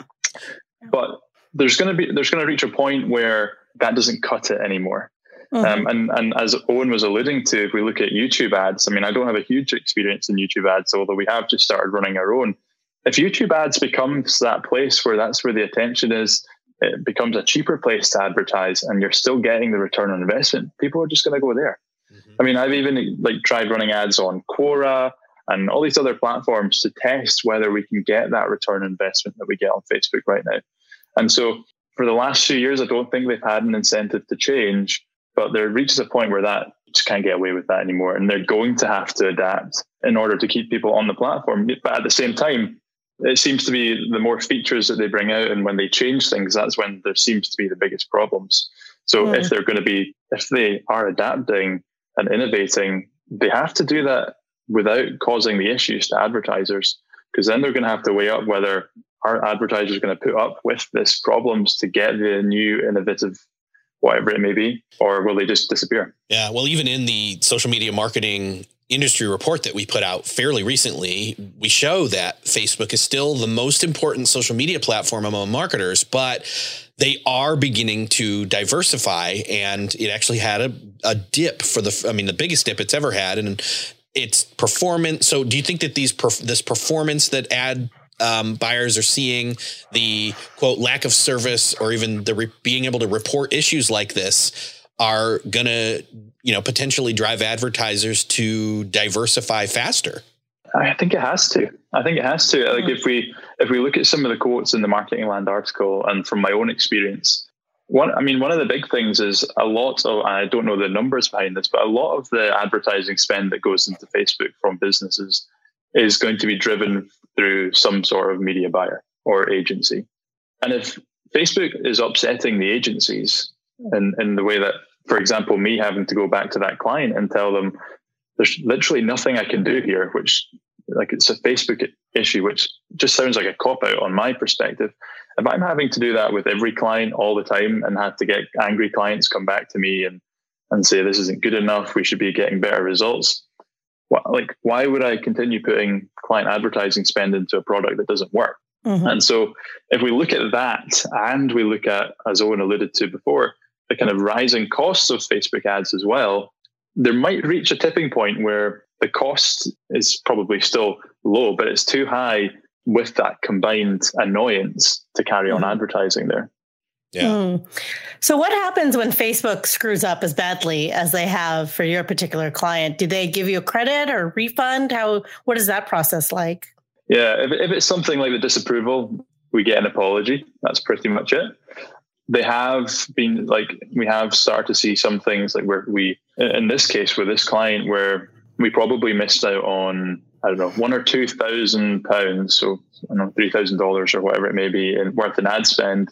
But there's going to be there's going to reach a point where that doesn't cut it anymore. Mm-hmm. Um, and and as Owen was alluding to, if we look at YouTube ads, I mean, I don't have a huge experience in YouTube ads, although we have just started running our own. If YouTube ads becomes that place where that's where the attention is, it becomes a cheaper place to advertise, and you're still getting the return on investment, people are just going to go there. Mm-hmm. I mean, I've even like tried running ads on Quora and all these other platforms to test whether we can get that return on investment that we get on Facebook right now. And so for the last few years, I don't think they've had an incentive to change, but there reaches a point where that just can't get away with that anymore. And they're going to have to adapt in order to keep people on the platform. But at the same time, it seems to be the more features that they bring out, and when they change things, that's when there seems to be the biggest problems. So mm. if they're going to be, if they are adapting and innovating, they have to do that without causing the issues to advertisers, because then they're going to have to weigh up whether our advertisers are going to put up with this problems to get the new innovative, whatever it may be, or will they just disappear? Yeah. Well, even in the social media marketing industry report that we put out fairly recently, we show that Facebook is still the most important social media platform among marketers, but they are beginning to diversify, and it actually had a, a dip for the, I mean, the biggest dip it's ever had, and it's performance. So do you think that these, perf- this performance that ad um, buyers are seeing, the quote, lack of service, or even the re- being able to report issues like this are going to, you know, potentially drive advertisers to diversify faster? I think it has to. I think it has to. Like if we if we look at some of the quotes in the Marketing Land article, and from my own experience, one I mean one of the big things is a lot of, I don't know the numbers behind this, but a lot of the advertising spend that goes into Facebook from businesses is going to be driven through some sort of media buyer or agency. And if Facebook is upsetting the agencies in, in the way that, for example, me having to go back to that client and tell them there's literally nothing I can do here, which like it's a Facebook issue, which just sounds like a cop-out on my perspective. If I'm having to do that with every client all the time and have to get angry clients come back to me and, and say, this isn't good enough, we should be getting better results. What, like, why would I continue putting client advertising spend into a product that doesn't work? Mm-hmm. And so if we look at that, and we look at, as Owen alluded to before, the kind of rising costs of Facebook ads as well, there might reach a tipping point where the cost is probably still low, but it's too high with that combined annoyance to carry on mm-hmm. advertising there. Yeah. Mm. So what happens when Facebook screws up as badly as they have for your particular client? Do they give you a credit or a refund? How, what is that process like? Yeah, if, if it's something like the disapproval, we get an apology. That's pretty much it. They have been like, we have started to see some things like where we, in this case with this client, where we probably missed out on, I don't know, one or two thousand pounds. So I don't know, three thousand dollars or whatever it may be in, worth an ad spend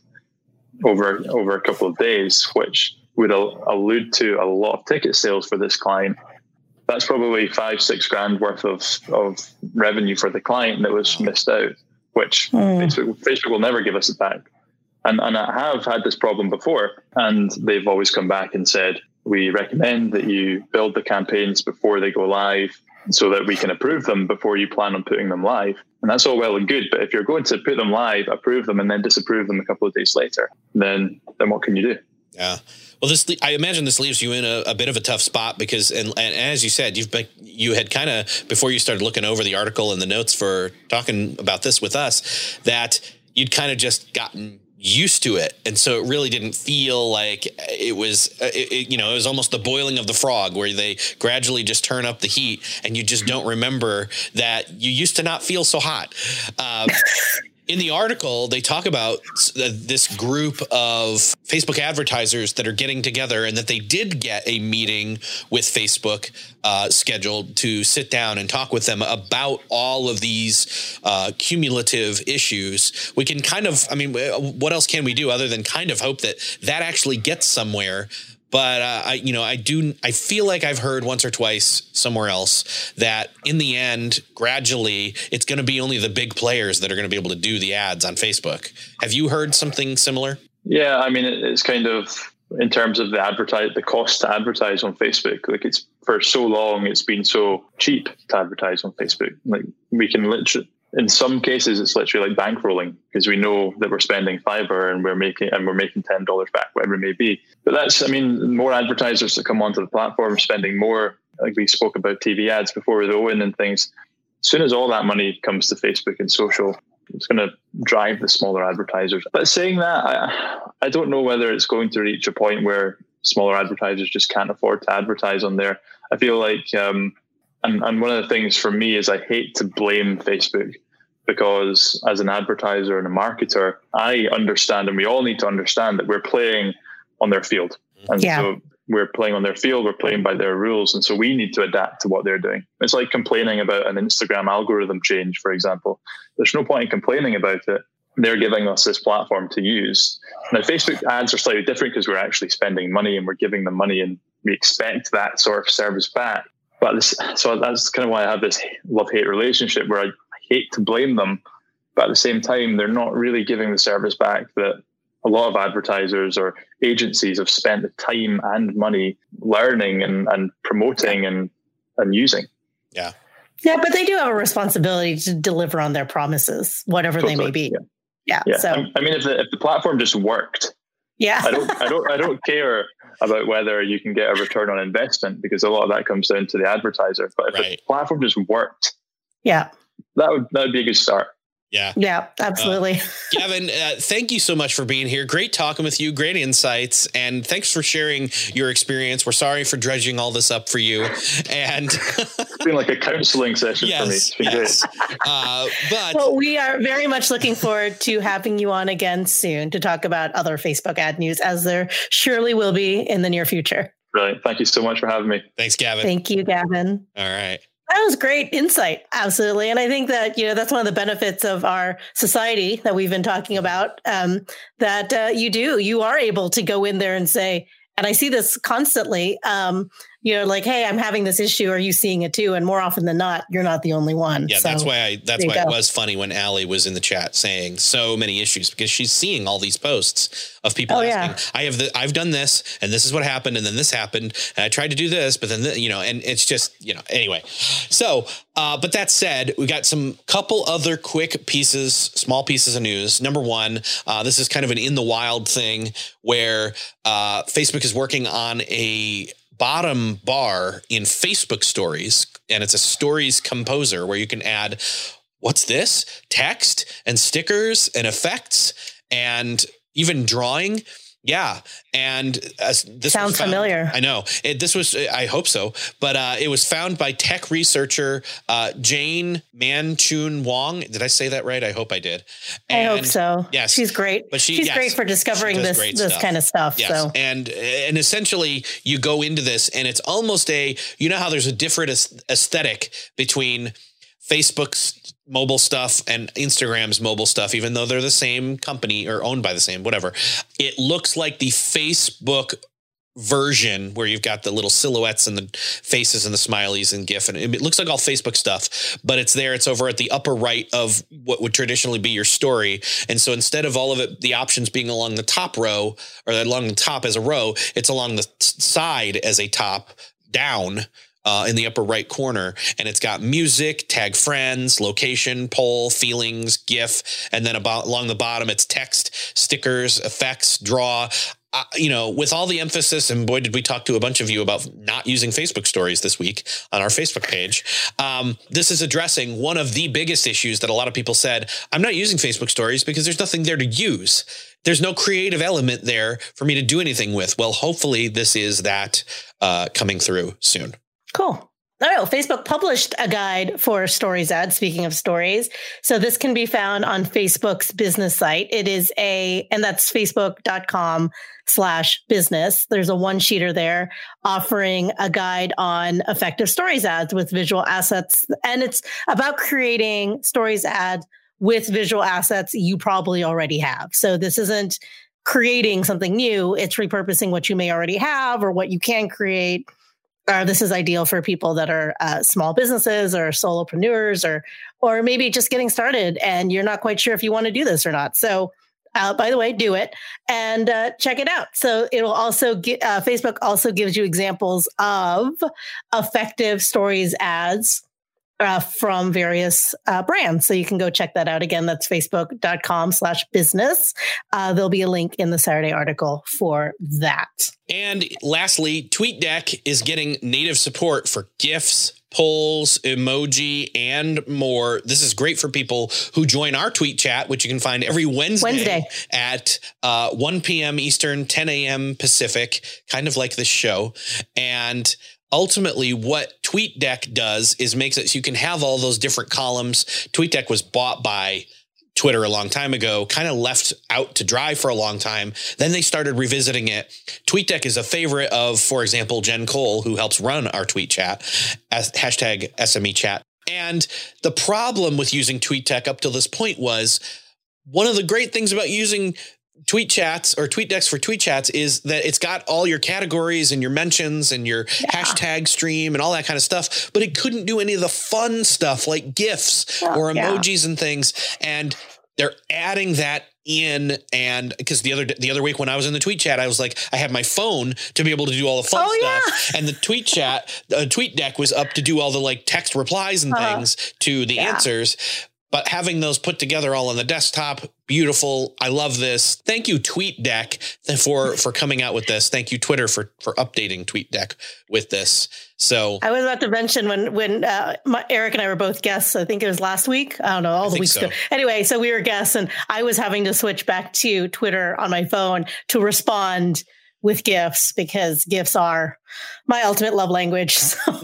over, over a couple of days, which would al- allude to a lot of ticket sales for this client. That's probably five, six grand worth of, of revenue for the client that was missed out, which mm. Facebook, Facebook will never give us it back. And, and I have had this problem before, and they've always come back and said, we recommend that you build the campaigns before they go live so that we can approve them before you plan on putting them live. And that's all well and good. But if you're going to put them live, approve them, and then disapprove them a couple of days later, then, then what can you do? Yeah. Well, this, I imagine this leaves you in a, a bit of a tough spot because, and, and as you said, you've been, you had kind of, before you started looking over the article and the notes for talking about this with us, that you'd kind of just gotten used to it. And so it really didn't feel like it was, it, it, you know, it was almost the boiling of the frog where they gradually just turn up the heat and you just don't remember that you used to not feel so hot. Um, in the article, they talk about this group of Facebook advertisers that are getting together and that they did get a meeting with Facebook uh, scheduled to sit down and talk with them about all of these uh, cumulative issues. We can kind of, I mean, what else can we do other than kind of hope that that actually gets somewhere? But, uh, I, you know, I do, I feel like I've heard once or twice somewhere else that in the end, gradually, it's going to be only the big players that are going to be able to do the ads on Facebook. Have you heard something similar? Yeah, I mean, it's kind of in terms of the advertise, the cost to advertise on Facebook. Like it's for so long, it's been so cheap to advertise on Facebook. Like we can literally, in some cases, it's literally like bankrolling because we know that we're spending fiver and we're making and we're making ten dollars back, whatever it may be. But that's, I mean, more advertisers that come onto the platform spending more. Like we spoke about T V ads before with Owen and things. As soon as all that money comes to Facebook and social, it's going to drive the smaller advertisers. But saying that, I, I don't know whether it's going to reach a point where smaller advertisers just can't afford to advertise on there. I feel like, um, and, and one of the things for me is I hate to blame Facebook because as an advertiser and a marketer, I understand, and we all need to understand that we're playing on their field. And yeah. so we're playing on their field, we're playing by their rules. And so we need to adapt to what they're doing. It's like complaining about an Instagram algorithm change, for example. There's no point in complaining about it. They're giving us this platform to use. Now, Facebook ads are slightly different because we're actually spending money and we're giving them money and we expect that sort of service back. But this, so that's kind of why I have this love-hate relationship where I hate to blame them, but at the same time, they're not really giving the service back that a lot of advertisers or agencies have spent the time and money learning and, and promoting and, and using. Yeah. Yeah, but they do have a responsibility to deliver on their promises, whatever totally. they may be. Yeah. Yeah. yeah. So I mean, if the, if the platform just worked, yeah, I don't, I don't, I don't care about whether you can get a return on investment because a lot of that comes down to the advertiser. But if right. the platform just worked, yeah, that would, that would be a good start. Yeah. Yeah, absolutely. Uh, Gavin, uh, thank you so much for being here. Great talking with you. Great insights. And thanks for sharing your experience. We're sorry for dredging all this up for you. And it's been like a counseling session yes, for me. It's been yes. great. Uh, but well, we are very much looking forward to having you on again soon to talk about other Facebook ad news, as there surely will be in the near future. Brilliant. Thank you so much for having me. Thanks, Gavin. Thank you, Gavin. All right. That was great insight. Absolutely. And I think that, you know, that's one of the benefits of our society that we've been talking about, um, that uh, you do, you are able to go in there and say, and I see this constantly, um, you know, like, hey, I'm having this issue. Are you seeing it too? And more often than not, you're not the only one. Yeah, so, that's why I, that's why go. it was funny when Allie was in the chat saying so many issues, because she's seeing all these posts of people oh, asking, yeah. I have the, I've done this and this is what happened. And then this happened and I tried to do this, but then, the, you know, and it's just, you know, anyway. So, uh, but that said, we got some couple other quick pieces, small pieces of news. Number one, uh, this is kind of an in the wild thing where uh, Facebook is working on a bottom bar in Facebook stories, and it's a stories composer where you can add, what's this? Text and stickers and effects and even drawing. Yeah. And uh, this sounds found, familiar. I know it, this was, I hope so, but uh, it was found by tech researcher uh, Jane Manchun Wong. Did I say that right? I hope I did. And I hope so. Yes. She's great. But she, she's yes, great for discovering this, this stuff. kind of stuff. Yes. So, and, and essentially you go into this and it's almost a, you know how there's a different aesthetic between Facebook's mobile stuff and Instagram's mobile stuff, even though they're the same company or owned by the same, whatever. It looks like the Facebook version where you've got the little silhouettes and the faces and the smileys and GIF. And it looks like all Facebook stuff, but it's there. It's over at the upper right of what would traditionally be your story. And so instead of all of it, the options being along the top row or along the top as a row, it's along the side as a top down. Uh, in the upper right corner, and it's got music, tag friends, location, poll, feelings, GIF, and then about along the bottom, it's text, stickers, effects, draw. uh, you know, with all the emphasis, and boy, did we talk to a bunch of you about not using Facebook stories this week on our Facebook page. Um, this is addressing one of the biggest issues that a lot of people said, I'm not using Facebook stories because there's nothing there to use. There's no creative element there for me to do anything with. Well, hopefully this is that uh, coming through soon. Cool. Oh, Facebook published a guide for stories ads. Speaking of stories. So this can be found on Facebook's business site. It is a, and that's facebook.com slash business. There's a one sheeter there offering a guide on effective stories ads with visual assets. And it's about creating stories ads with visual assets you probably already have. So this isn't creating something new. It's repurposing what you may already have or what you can create. Uh, this is ideal for people that are uh, small businesses or solopreneurs or or maybe just getting started and you're not quite sure if you want to do this or not. So uh, by the way, do it and uh, check it out. So it'll also get, uh, Facebook also gives you examples of effective stories ads Uh, from various uh, brands. So you can go check that out. Again, that's facebook.com slash business. Uh, there'll be a link in the Saturday article for that. And lastly, TweetDeck is getting native support for GIFs, polls, emoji, and more. This is great for people who join our tweet chat, which you can find every Wednesday, Wednesday. at uh, one p.m. Eastern, ten a.m. Pacific, kind of like this show. And ultimately, what TweetDeck does is makes it so you can have all those different columns. TweetDeck was bought by Twitter a long time ago, kind of left out to dry for a long time. Then they started revisiting it. TweetDeck is a favorite of, for example, Jen Cole, who helps run our tweet chat, as hashtag S M E chat. And the problem with using TweetDeck up till this point was one of the great things about using tweet chats or tweet decks for tweet chats is that it's got all your categories and your mentions and your yeah. hashtag stream and all that kind of stuff, but it couldn't do any of the fun stuff like GIFs oh, or emojis yeah. and things. And they're adding that in. And because the other, the other week when I was in the tweet chat, I was like, I had my phone to be able to do all the fun oh, stuff. Yeah. And the tweet chat, uh, tweet deck was up to do all the like text replies and uh, things to the yeah. answers. But having those put together all on the desktop, beautiful. I love this. Thank you, TweetDeck, for for coming out with this. Thank you, Twitter, for for updating TweetDeck with this. So I was about to mention when when uh, my, Eric and I were both guests. I think it was last week. I don't know, all the weeks so. ago. Anyway, so we were guests, and I was having to switch back to Twitter on my phone to respond with GIFs because GIFs are my ultimate love language. So,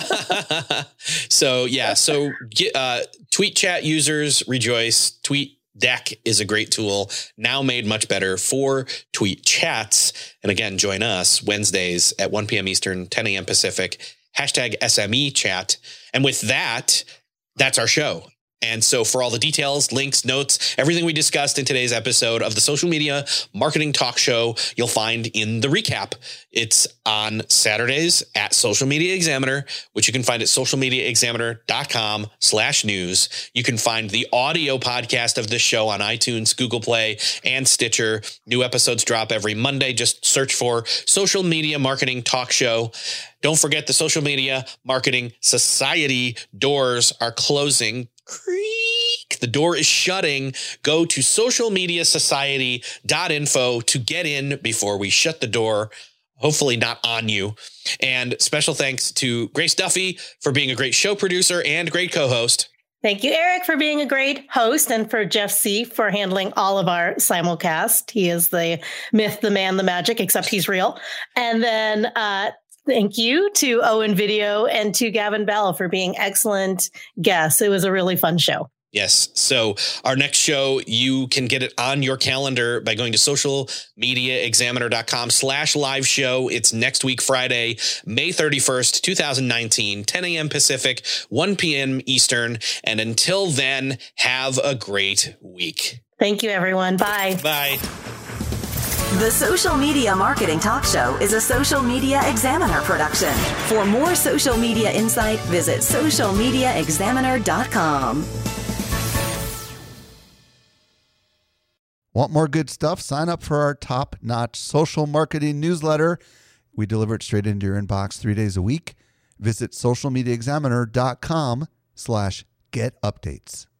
so yeah. So uh, tweet chat users rejoice. TweetDeck is a great tool now made much better for tweet chats. And again, join us Wednesdays at one p.m. Eastern, ten a.m. Pacific, hashtag S M E chat. And with that, that's our show. And so for all the details, links, notes, everything we discussed in today's episode of the Social Media Marketing Talk Show, you'll find in the recap. It's on Saturdays at Social Media Examiner, which you can find at socialmediaexaminer.com slash news. You can find the audio podcast of this show on iTunes, Google Play, and Stitcher. New episodes drop every Monday. Just search for Social Media Marketing Talk Show. Don't forget the Social Media Marketing Society doors are closing. Creak. The door is shutting. Go to social media society dot info to get in before we shut the door. Hopefully not on you. And special thanks to Grace Duffy for being a great show producer and great co-host. Thank you, Eric, for being a great host, and for Jeff C. for handling all of our simulcast. He is the myth, the man, the magic, except he's real. And then uh thank you to Owen Video and to Gavin Bell for being excellent guests. It was a really fun show. Yes. So our next show, you can get it on your calendar by going to socialmediaexaminer.com slash live show. It's next week, Friday, May thirty-first, twenty nineteen, ten a.m. Pacific, one p.m. Eastern. And until then, have a great week. Thank you, everyone. Bye. Bye. The Social Media Marketing Talk Show is a Social Media Examiner production. For more social media insight, visit social media examiner dot com. Want more good stuff? Sign up for our top-notch social marketing newsletter. We deliver it straight into your inbox three days a week. Visit socialmediaexaminer.com slash get updates.